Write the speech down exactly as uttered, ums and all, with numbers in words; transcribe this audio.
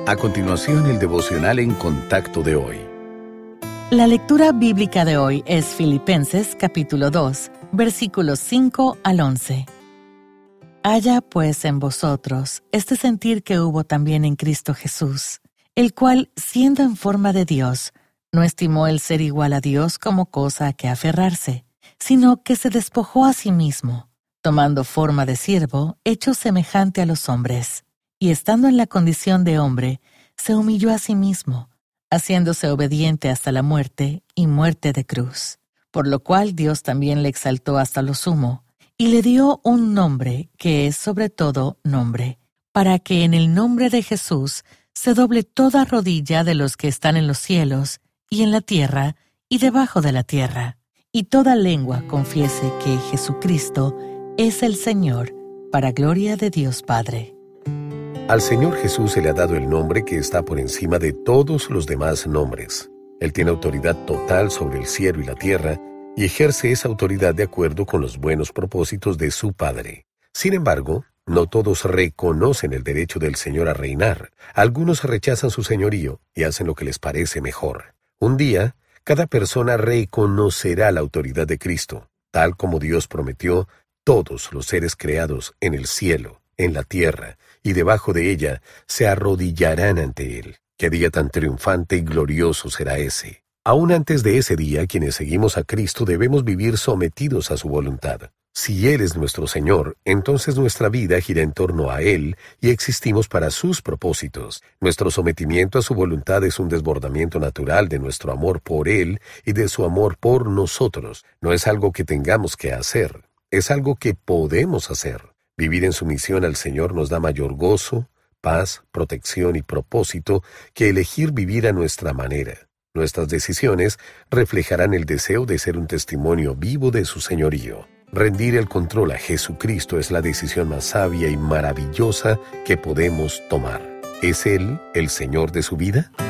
A continuación, el devocional en contacto de hoy. La lectura bíblica de hoy es Filipenses capítulo dos, versículos cinco al once. Haya pues en vosotros este sentir que hubo también en Cristo Jesús, el cual, siendo en forma de Dios, no estimó el ser igual a Dios como cosa a que aferrarse, sino que se despojó a sí mismo, tomando forma de siervo, hecho semejante a los hombres, y estando en la condición de hombre, se humilló a sí mismo, haciéndose obediente hasta la muerte y muerte de cruz. Por lo cual Dios también le exaltó hasta lo sumo, y le dio un nombre que es sobre todo nombre, para que en el nombre de Jesús se doble toda rodilla de los que están en los cielos, y en la tierra, y debajo de la tierra, y toda lengua confiese que Jesucristo es el Señor, para gloria de Dios Padre. Al Señor Jesús se le ha dado el nombre que está por encima de todos los demás nombres. Él tiene autoridad total sobre el cielo y la tierra y ejerce esa autoridad de acuerdo con los buenos propósitos de su Padre. Sin embargo, no todos reconocen el derecho del Señor a reinar. Algunos rechazan su señorío y hacen lo que les parece mejor. Un día, cada persona reconocerá la autoridad de Cristo. Tal como Dios prometió, todos los seres creados en el cielo, en la tierra y debajo de ella se arrodillarán ante Él. ¡Qué día tan triunfante y glorioso será ese! Aún antes de ese día, quienes seguimos a Cristo debemos vivir sometidos a su voluntad. Si Él es nuestro Señor, entonces nuestra vida gira en torno a Él y existimos para sus propósitos. Nuestro sometimiento a su voluntad es un desbordamiento natural de nuestro amor por Él y de su amor por nosotros. No es algo que tengamos que hacer, es algo que podemos hacer. Vivir en sumisión al Señor nos da mayor gozo, paz, protección y propósito que elegir vivir a nuestra manera. Nuestras decisiones reflejarán el deseo de ser un testimonio vivo de su señorío. Rendir el control a Jesucristo es la decisión más sabia y maravillosa que podemos tomar. ¿Es Él el Señor de su vida?